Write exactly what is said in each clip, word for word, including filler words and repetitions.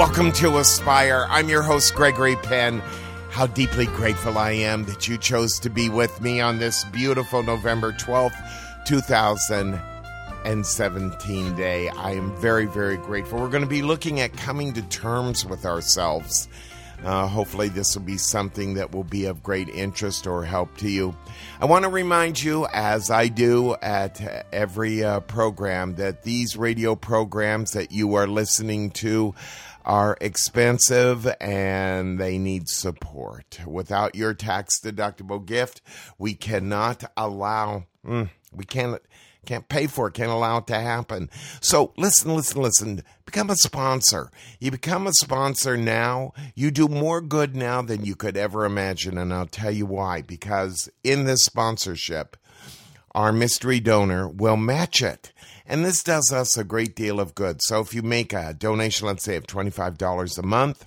Welcome to Aspire. I'm your host, Gregory Penn. How deeply grateful I am that you chose to be with me on this beautiful November twelfth, two thousand seventeen day. I am very, very grateful. We're going to be looking at coming to terms with ourselves. Uh, hopefully this will be something that will be of great interest or help to you. I want to remind you, as I do at every uh, program, that these radio programs that you are listening to are expensive and they need support. Without your tax-deductible gift, we cannot allow, mm, we can't Can't pay for it, can't allow it to happen. So listen, listen, listen. Become a sponsor. You become a sponsor now, you do more good now than you could ever imagine. And I'll tell you why. Because in this sponsorship, our mystery donor will match it. And this does us a great deal of good. So if you make a donation, let's say of twenty-five dollars a month,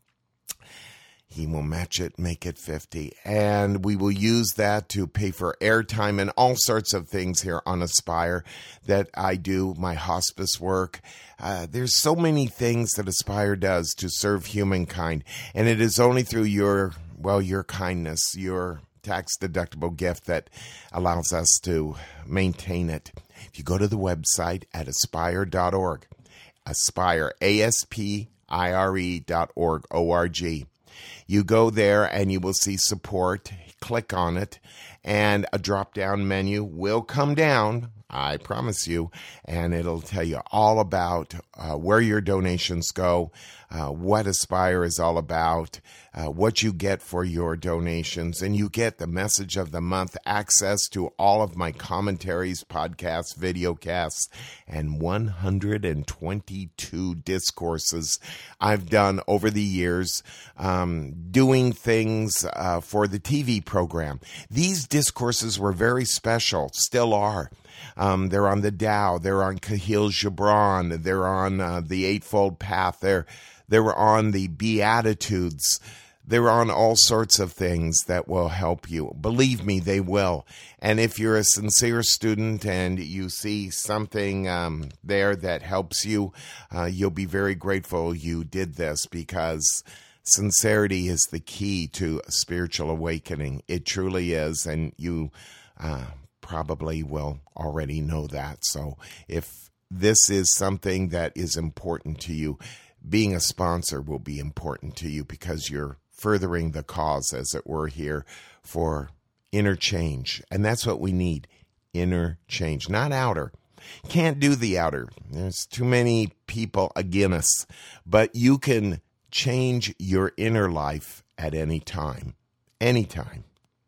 he will match it, make it fifty. And we will use that to pay for airtime and all sorts of things here on Aspire that I do, my hospice work. Uh, there's so many things that Aspire does to serve humankind. And it is only through your, well, your kindness, your tax-deductible gift that allows us to maintain it. If you go to the website at aspire dot org, Aspire, A S P I R E dot org, O R G. You go there and you will see support. Click on it and a drop-down menu will come down, I promise you, and it'll tell you all about uh, where your donations go, uh, what Aspire is all about, uh, what you get for your donations, and you get the message of the month, access to all of my commentaries, podcasts, videocasts, and one hundred twenty-two discourses I've done over the years, um, doing things uh, for the T V program. These discourses were very special, still are. Um, they're on the Tao, they're on Kahil Gibran, they're on uh, the Eightfold Path, they're, they're on the Beatitudes, they're on all sorts of things that will help you. Believe me, they will. And if you're a sincere student and you see something um, there that helps you, uh, you'll be very grateful you did this, because sincerity is the key to spiritual awakening. It truly is, and you uh, probably will already know that. So if this is something that is important to you, being a sponsor will be important to you, because you're furthering the cause, as it were, here for inner change. And that's what we need, inner change, not outer. Can't do the outer. There's too many people against us. But you can change your inner life at any time. Anytime.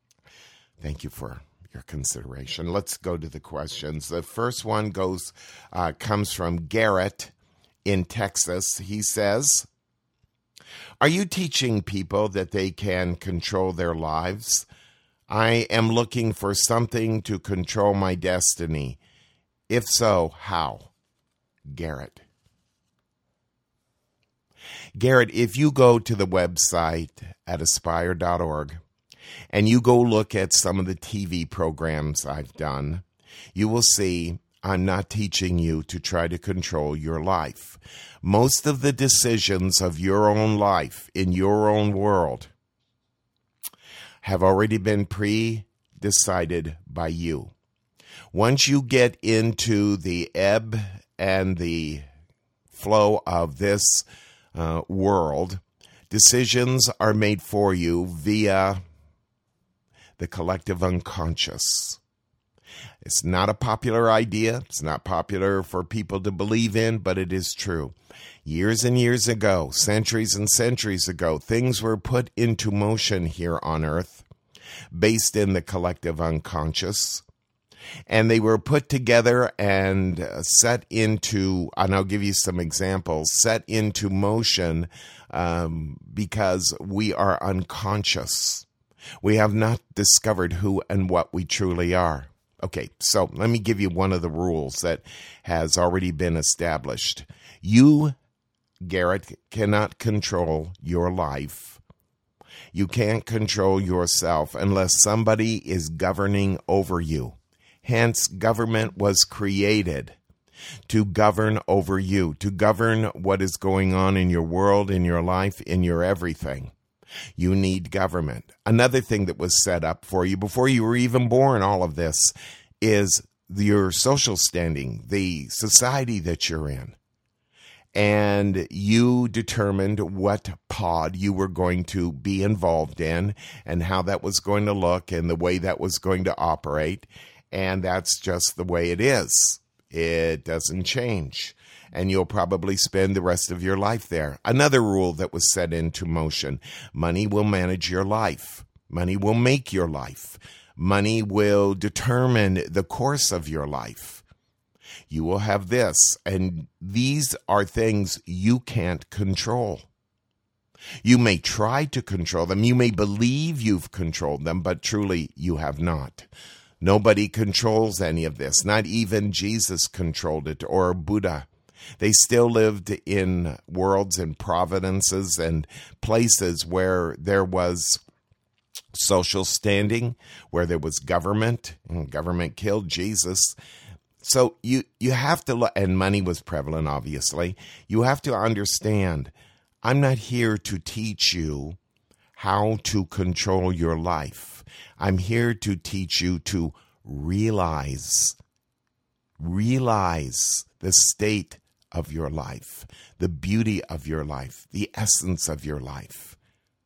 Thank you for your consideration. Let's go to the questions. The first one goes, uh, comes from Garrett in Texas. He says, are you teaching people that they can control their lives? I am looking for something to control my destiny. If so, how? Garrett. Garrett, if you go to the website at aspire dot org and you go look at some of the T V programs I've done, you will see I'm not teaching you to try to control your life. Most of the decisions of your own life in your own world have already been pre-decided by you. Once you get into the ebb and the flow of this uh, world, decisions are made for you via the collective unconscious. It's not a popular idea. It's not popular for people to believe in, but it is true. Years and years ago, centuries and centuries ago, things were put into motion here on Earth based in the collective unconscious. And they were put together and set into, and I'll give you some examples, set into motion um, because we are unconscious. We have not discovered who and what we truly are. Okay, so let me give you one of the rules that has already been established. You, Garrett, cannot control your life. You can't control yourself unless somebody is governing over you. Hence, government was created to govern over you, to govern what is going on in your world, in your life, in your everything. You need government. Another thing that was set up for you before you were even born, all of this, is your social standing, the society that you're in. And you determined what pod you were going to be involved in and how that was going to look and the way that was going to operate. And that's just the way it is. It doesn't change. And you'll probably spend the rest of your life there. Another rule that was set into motion: money will manage your life. Money will make your life. Money will determine the course of your life. You will have this, and these are things you can't control. You may try to control them. You may believe you've controlled them, but truly you have not. Nobody controls any of this. Not even Jesus controlled it, or Buddha. They still lived in worlds and providences and places where there was social standing, where there was government, and government killed Jesus. So you, you have to look, and money was prevalent, obviously. You have to understand, I'm not here to teach you how to control your life. I'm here to teach you to realize, realize the state of your life, the beauty of your life, the essence of your life.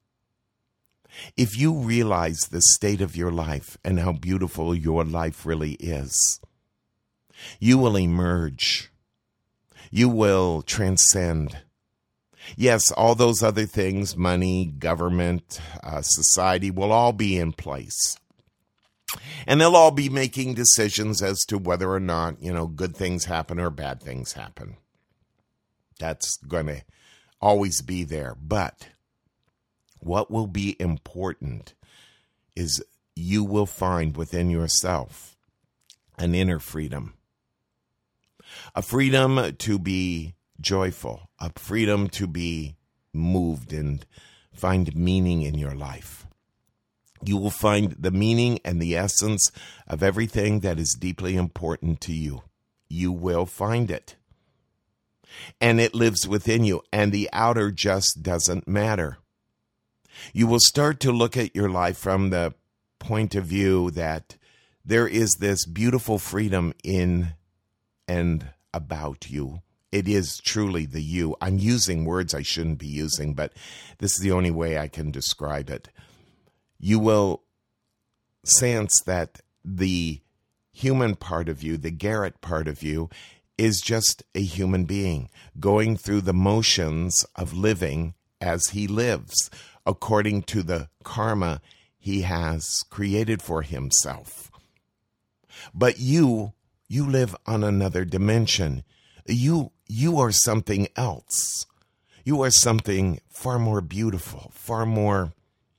If you realize the state of your life and how beautiful your life really is, you will emerge. You will transcend. Yes, all those other things, money, government, uh, society, will all be in place. And they'll all be making decisions as to whether or not, you know, good things happen or bad things happen. That's going to always be there. But what will be important is you will find within yourself an inner freedom. A freedom to be joyful, a freedom to be moved and find meaning in your life. You will find the meaning and the essence of everything that is deeply important to you. You will find it. And it lives within you, and the outer just doesn't matter. You will start to look at your life from the point of view that there is this beautiful freedom in and about you. It is truly the you. I'm using words I shouldn't be using, but this is the only way I can describe it. You will sense that the human part of you, the Garrett part of you, is just a human being going through the motions of living as he lives, according to the karma he has created for himself. But you, you live on another dimension. You, you are something else. You are something far more beautiful, far more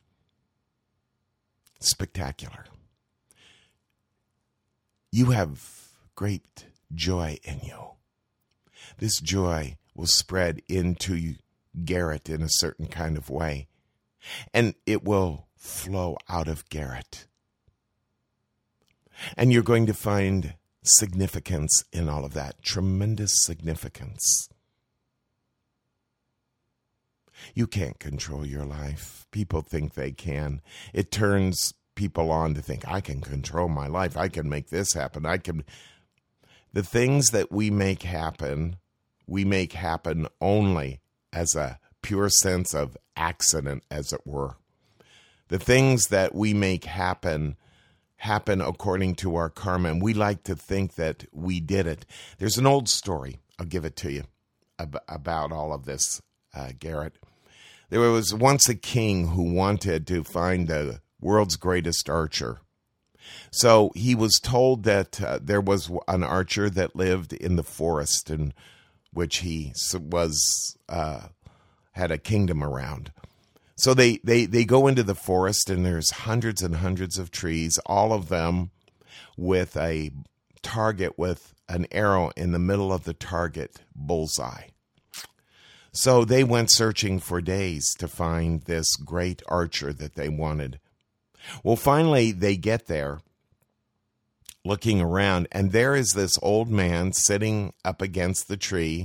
spectacular. You have great joy in you. This joy will spread into Garrett in a certain kind of way, and it will flow out of Garrett. And you're going to find significance in all of that, tremendous significance. You can't control your life. People think they can. It turns people on to think, I can control my life. I can make this happen. I can. The things that we make happen, we make happen only as a pure sense of accident, as it were. The things that we make happen, happen according to our karma, and we like to think that we did it. There's an old story, I'll give it to you, ab- about all of this, uh, Garrett. There was once a king who wanted to find the world's greatest archer. So he was told that uh, there was an archer that lived in the forest in which he was uh, had a kingdom around. So they, they, they go into the forest, and there's hundreds and hundreds of trees, all of them with a target with an arrow in the middle of the target, bullseye. So they went searching for days to find this great archer that they wanted. Well, finally, they get there, looking around, and there is this old man sitting up against the tree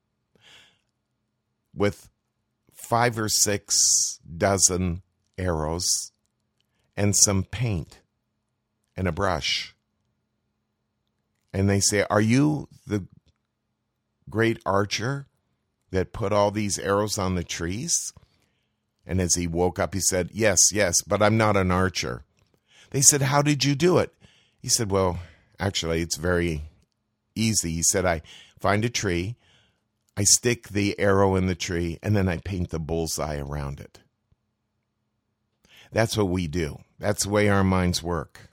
with five or six dozen arrows and some paint and a brush. And they say, "Are you the great archer that put all these arrows on the trees?" And as he woke up, he said, "Yes, yes, but I'm not an archer." They said, "How did you do it?" He said, "Well, actually, it's very easy." He said, "I find a tree, I stick the arrow in the tree, and then I paint the bullseye around it." That's what we do. That's the way our minds work.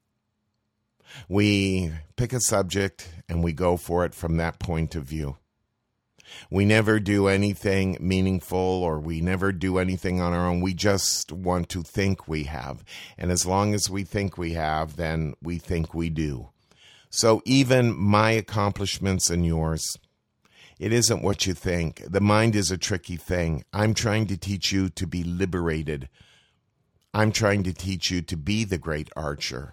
We pick a subject and we go for it from that point of view. We never do anything meaningful, or we never do anything on our own. We just want to think we have. And as long as we think we have, then we think we do. So even my accomplishments and yours, it isn't what you think. The mind is a tricky thing. I'm trying to teach you to be liberated. I'm trying to teach you to be the great archer.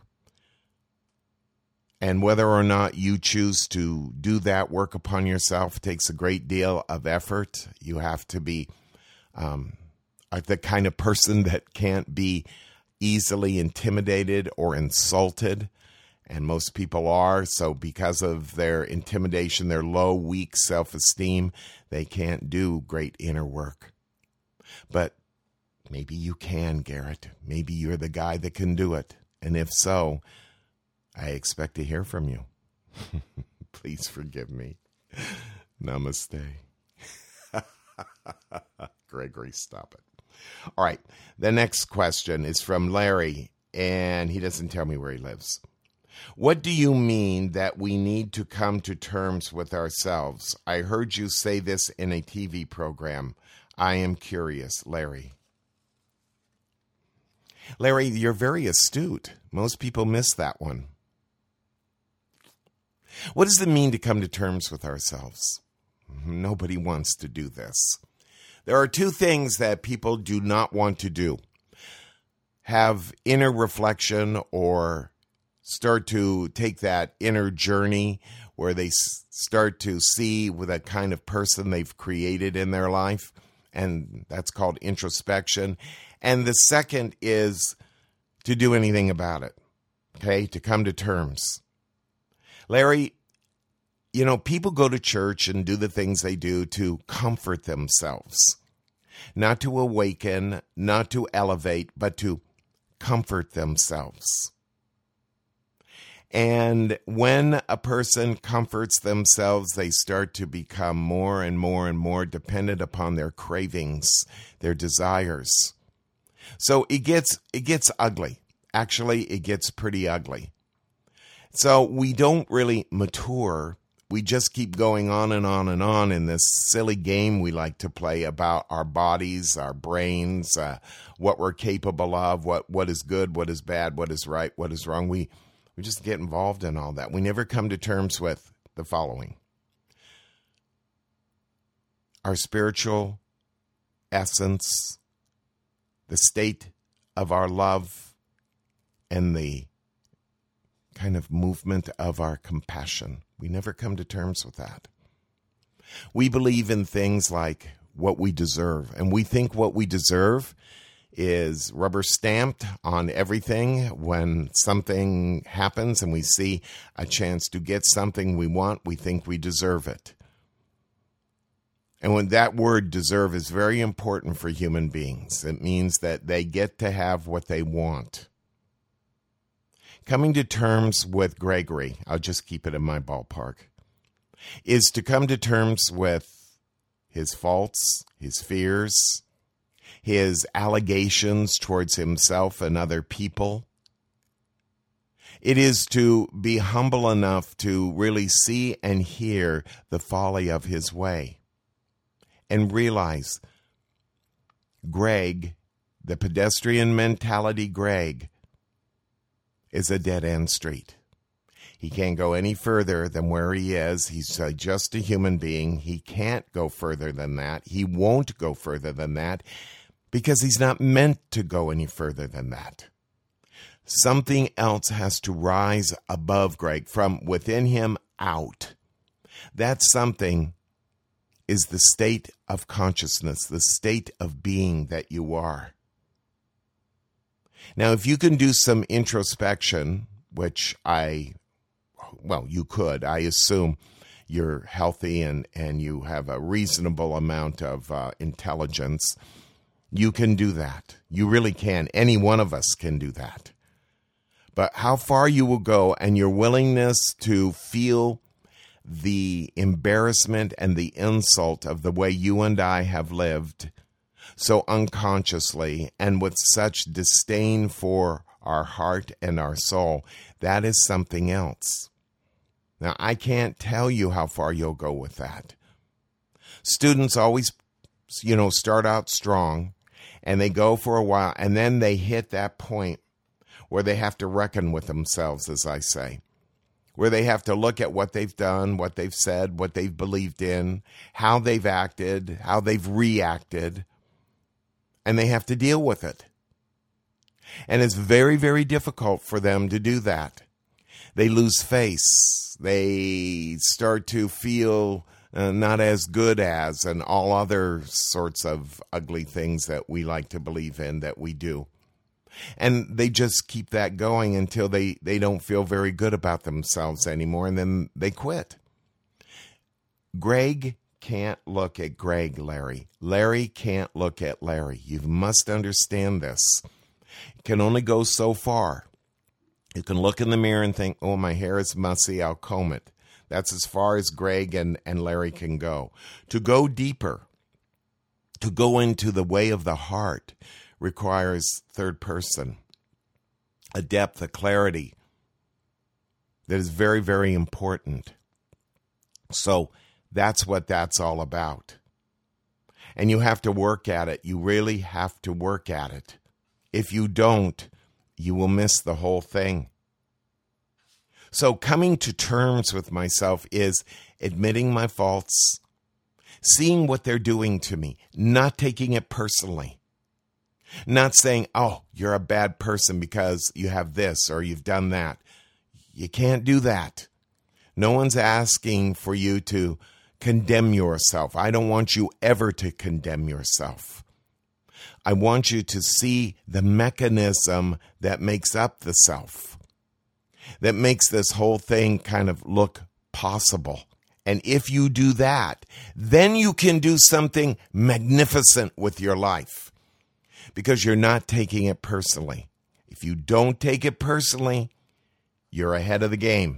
And whether or not you choose to do that work upon yourself takes a great deal of effort. You have to be um, the kind of person that can't be easily intimidated or insulted. And most people are. So because of their intimidation, their low, weak self-esteem, they can't do great inner work. But maybe you can, Garrett. Maybe you're the guy that can do it. And if so, I expect to hear from you. Please forgive me. Namaste. Gregory, stop it. All right. The next question is from Larry, and he doesn't tell me where he lives. What do you mean that we need to come to terms with ourselves? I heard you say this in a T V program. I am curious, Larry. Larry, you're very astute. Most people miss that one. What does it mean to come to terms with ourselves? Nobody wants to do this. There are two things that people do not want to do. Have inner reflection, or start to take that inner journey where they s- start to see with a kind of person they've created in their life. And that's called introspection. And the second is to do anything about it. Okay, to come to terms. Larry, you know, people go to church and do the things they do to comfort themselves. Not to awaken, not to elevate, but to comfort themselves. And when a person comforts themselves, they start to become more and more and more dependent upon their cravings, their desires. So it gets it gets ugly. Actually, it gets pretty ugly. So we don't really mature. We just keep going on and on and on in this silly game we like to play about our bodies, our brains, uh, what we're capable of, what, what is good, what is bad, what is right, what is wrong. We, we just get involved in all that. We never come to terms with the following. Our spiritual essence, the state of our love, and the kind of movement of our compassion. We never come to terms with that. We believe in things like what we deserve, and we think what we deserve is rubber stamped on everything. When something happens and we see a chance to get something we want, we think we deserve it. And when that word deserve is very important for human beings, it means that they get to have what they want. Coming to terms with Gregory, I'll just keep it in my ballpark, is to come to terms with his faults, his fears, his allegations towards himself and other people. It is to be humble enough to really see and hear the folly of his way and realize Greg, the pedestrian mentality Greg, is a dead-end street. He can't go any further than where he is. He's uh, just a human being. He can't go further than that. He won't go further than that because he's not meant to go any further than that. Something else has to rise above Greg, from within him out. That something is the state of consciousness, the state of being that you are. Now, if you can do some introspection, which I, well, you could, I assume you're healthy and, and you have a reasonable amount of uh, intelligence, you can do that. You really can. Any one of us can do that. But how far you will go and your willingness to feel the embarrassment and the insult of the way you and I have lived so unconsciously and with such disdain for our heart and our soul, that is something else. Now, I can't tell you how far you'll go with that. Students always, you know, start out strong and they go for a while and then they hit that point where they have to reckon with themselves, as I say, where they have to look at what they've done, what they've said, what they've believed in, how they've acted, how they've reacted, and they have to deal with it. And it's very, very difficult for them to do that. They lose face. They start to feel uh, not as good as, and all other sorts of ugly things that we like to believe in that we do. And they just keep that going until they, they don't feel very good about themselves anymore, and then they quit. Greg can't look at Greg, Larry. Larry can't look at Larry. You must understand this. It can only go so far. You can look in the mirror and think, oh, my hair is messy, I'll comb it. That's as far as Greg and, and Larry can go. To go deeper, to go into the way of the heart, requires third person, a depth, a clarity that is very, very important. So that's what that's all about. And you have to work at it. You really have to work at it. If you don't, you will miss the whole thing. So coming to terms with myself is admitting my faults, seeing what they're doing to me, not taking it personally. Not saying, oh, you're a bad person because you have this or you've done that. You can't do that. No one's asking for you to condemn yourself. I don't want you ever to condemn yourself. I want you to see the mechanism that makes up the self, that makes this whole thing kind of look possible. And if you do that, then you can do something magnificent with your life. Because you're not taking it personally. If you don't take it personally, you're ahead of the game.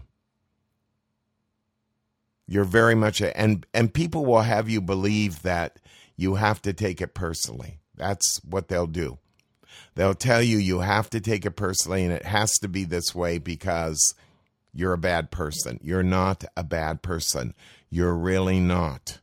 You're very much, a, and, and people will have you believe that you have to take it personally. That's what they'll do. They'll tell you you have to take it personally and it has to be this way because you're a bad person. You're not a bad person. You're really not.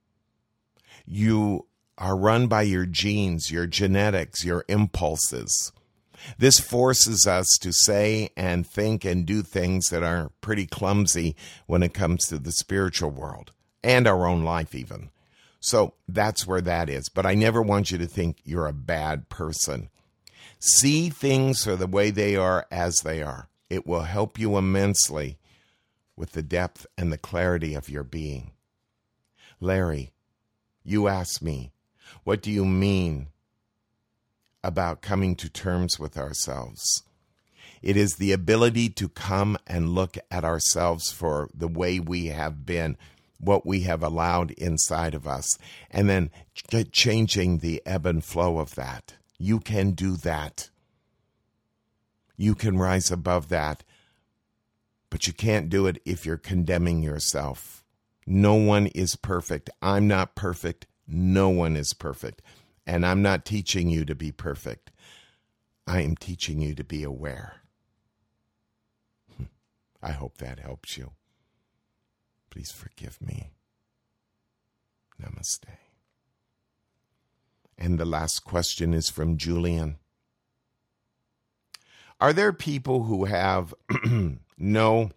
You are run by your genes, your genetics, your impulses. This forces us to say and think and do things that are pretty clumsy when it comes to the spiritual world and our own life even. So that's where that is. But I never want you to think you're a bad person. See things for the way they are as they are. It will help you immensely with the depth and the clarity of your being. Larry, you asked me, what do you mean about coming to terms with ourselves? It is the ability to come and look at ourselves for the way we have been, what we have allowed inside of us, and then ch- changing the ebb and flow of that. You can do that. You can rise above that, but you can't do it if you're condemning yourself. No one is perfect. I'm not perfect. No one is perfect. And I'm not teaching you to be perfect. I am teaching you to be aware. I hope that helps you. Please forgive me. Namaste. And the last question is from Julian. Are there people who have no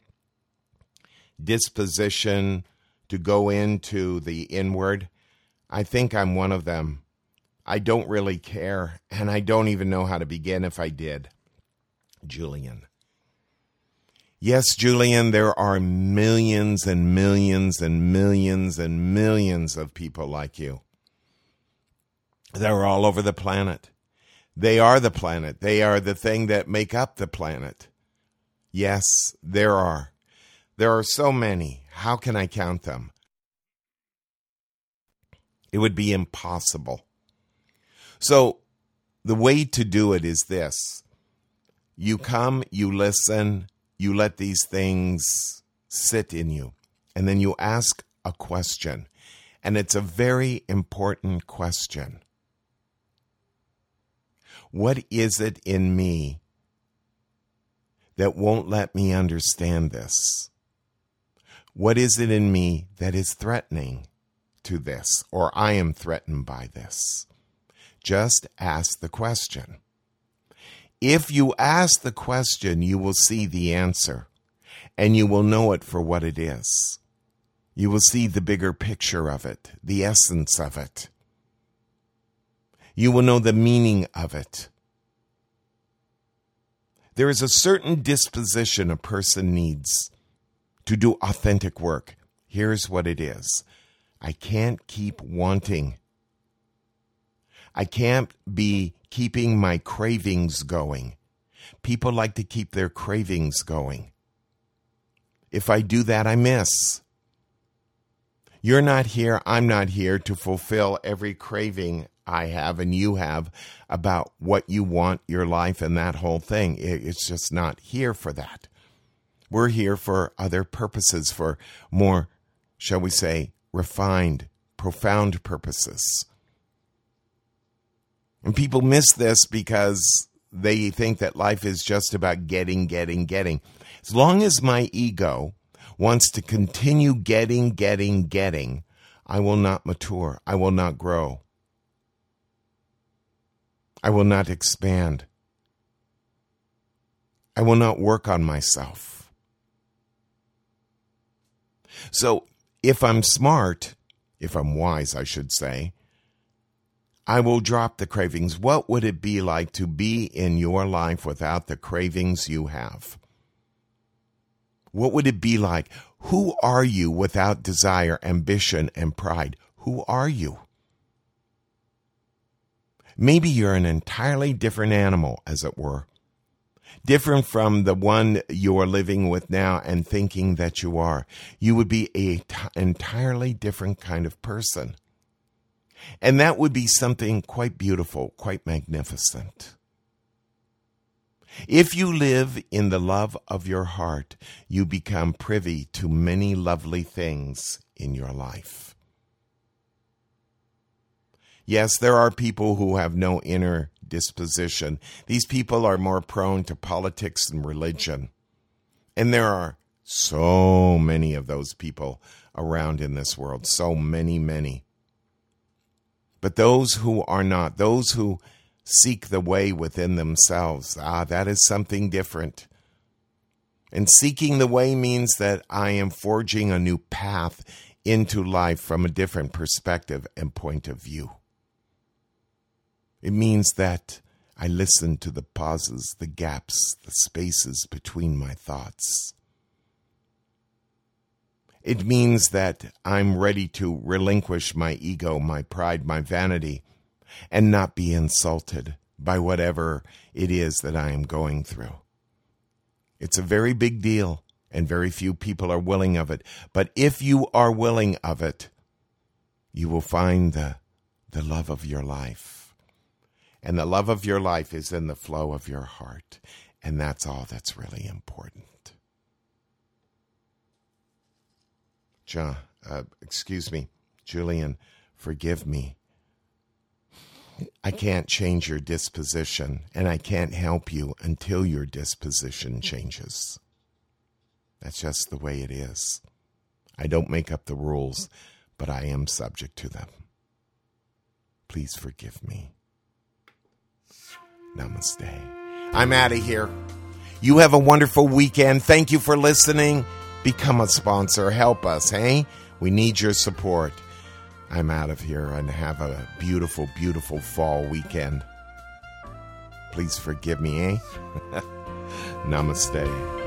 disposition to go into the inward? I think I'm one of them. I don't really care, and I don't even know how to begin if I did. Julian. Yes, Julian, there are millions and millions and millions and millions of people like you. They're all over the planet. They are the planet. They are the thing that make up the planet. Yes, there are. There are so many. How can I count them? It would be impossible. So the way to do it is this. You come, you listen, you let these things sit in you, and then you ask a question. And it's a very important question. What is it in me that won't let me understand this? What is it in me that is threatening to this, or I am threatened by this? Just ask the question. If you ask the question, you will see the answer, and you will know it for what it is. You will see the bigger picture of it, the essence of it. You will know the meaning of it. There is a certain disposition a person needs to do authentic work. Here's what it is. I can't keep wanting. I can't be keeping my cravings going. People like to keep their cravings going. If I do that, I miss. You're not here, I'm not here to fulfill every craving I have and you have about what you want, your life, and that whole thing. It's just not here for that. We're here for other purposes, for more, shall we say, refined, profound purposes. And people miss this because they think that life is just about getting, getting, getting. As long as my ego wants to continue getting, getting, getting, I will not mature. I will not grow. I will not expand. I will not work on myself. So if I'm smart, if I'm wise, I should say, I will drop the cravings. What would it be like to be in your life without the cravings you have? What would it be like? Who are you without desire, ambition, and pride? Who are you? Maybe you're an entirely different animal, as it were. Different from the one you're living with now and thinking that you are. You would be an t- entirely different kind of person. And that would be something quite beautiful, quite magnificent. If you live in the love of your heart, you become privy to many lovely things in your life. Yes, there are people who have no inner disposition. These people are more prone to politics and religion. And there are so many of those people around in this world, so many, many. But those who are not, those who seek the way within themselves, ah, that is something different. And seeking the way means that I am forging a new path into life from a different perspective and point of view. It means that I listen to the pauses, the gaps, the spaces between my thoughts. It means that I'm ready to relinquish my ego, my pride, my vanity, and not be insulted by whatever it is that I am going through. It's a very big deal, and very few people are willing of it. But if you are willing of it, you will find the, the love of your life. And the love of your life is in the flow of your heart. And that's all that's really important. John, uh, excuse me, Julian, forgive me. I can't change your disposition, and I can't help you until your disposition changes. That's just the way it is. I don't make up the rules, but I am subject to them. Please forgive me. Namaste. I'm out of here. You have a wonderful weekend. Thank you for listening. Become a sponsor. Help us, hey? We need your support. I'm out of here, and have a beautiful, beautiful fall weekend. Please forgive me, eh? Namaste.